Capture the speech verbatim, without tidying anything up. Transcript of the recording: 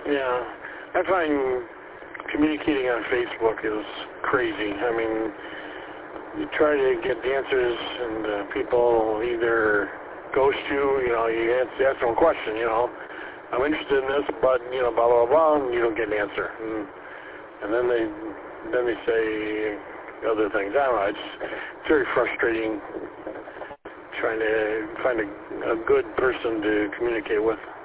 Yeah, I find communicating on Facebook is crazy. I mean, you try to get the answers, and uh, people either ghost you, you know, you answer, ask them a question, you know, I'm interested in this, but, you know, blah, blah, blah, and you don't get an answer. And, and then they then they say other things. I don't know, it's, it's very frustrating trying to find a, a good person to communicate with.